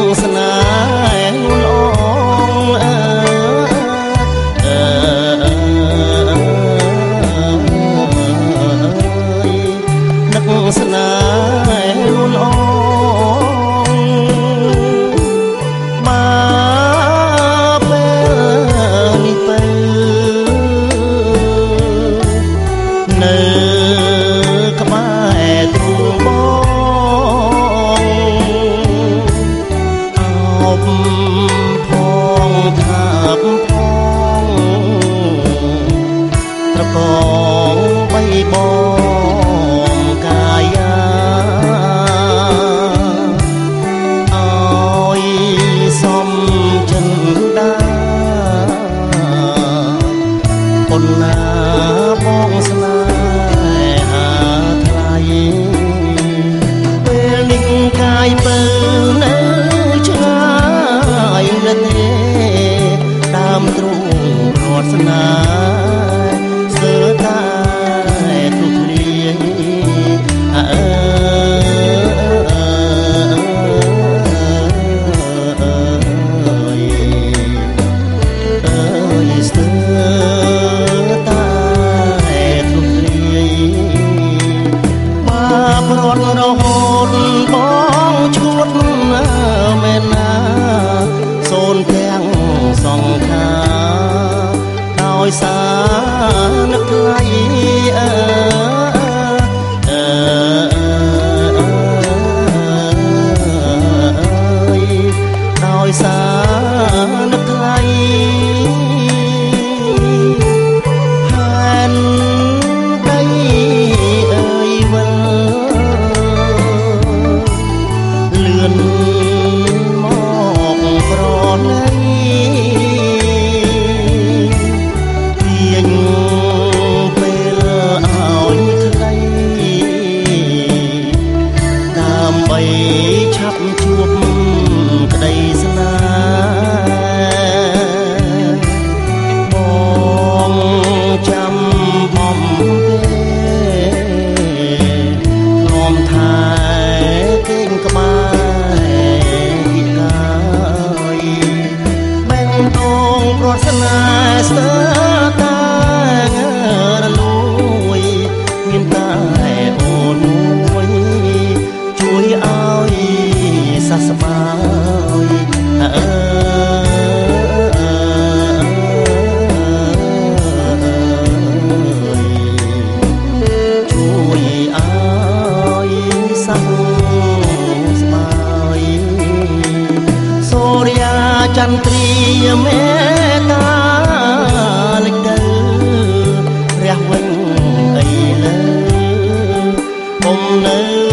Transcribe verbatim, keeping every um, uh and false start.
ស្នេហ៍លងអើអើនឹកស្នេហ៍លងមកពេលនេះទៅនៅក្បែរទ្រូងបងអោបផងថាបផងត្រកងបីបងកាយាឲ្យសំចិនដាប៉ុណ្ណាបងស្នេហាថ្លៃពេលនេះកាយពើនៅឆ្ងាយរទេដើមទ្រូងរត់ស្នេហ៍ស្ទើរតែទុកលាយអើអើស្ទើរតែទុកលាយមកប្រត់រហូតបងឈួតមែនណាសូនទាំងសងខាដោយសារនឹកថ្លៃអើអើដោយសារនឹកថ្លៃហានដីអើយវិលលឿនមកប្រណីទាញពេលឲ្យខ្លីដើម្បីឆាប់ជួបក្តីស្នេហ៍បងចាំបំពេលនាំថែគេងក្បែរពីកាយបែងដងប្រត់ស្នេហ៍ស្ទើរតែរលួយមានតែអូនមួយជួយឲ្យសះស្បើយអើជួយឲ្យសះស្បើយសូរិយាចន្ទ្រាមេតាលេចទៅរះវិញអីលើកុំនៅ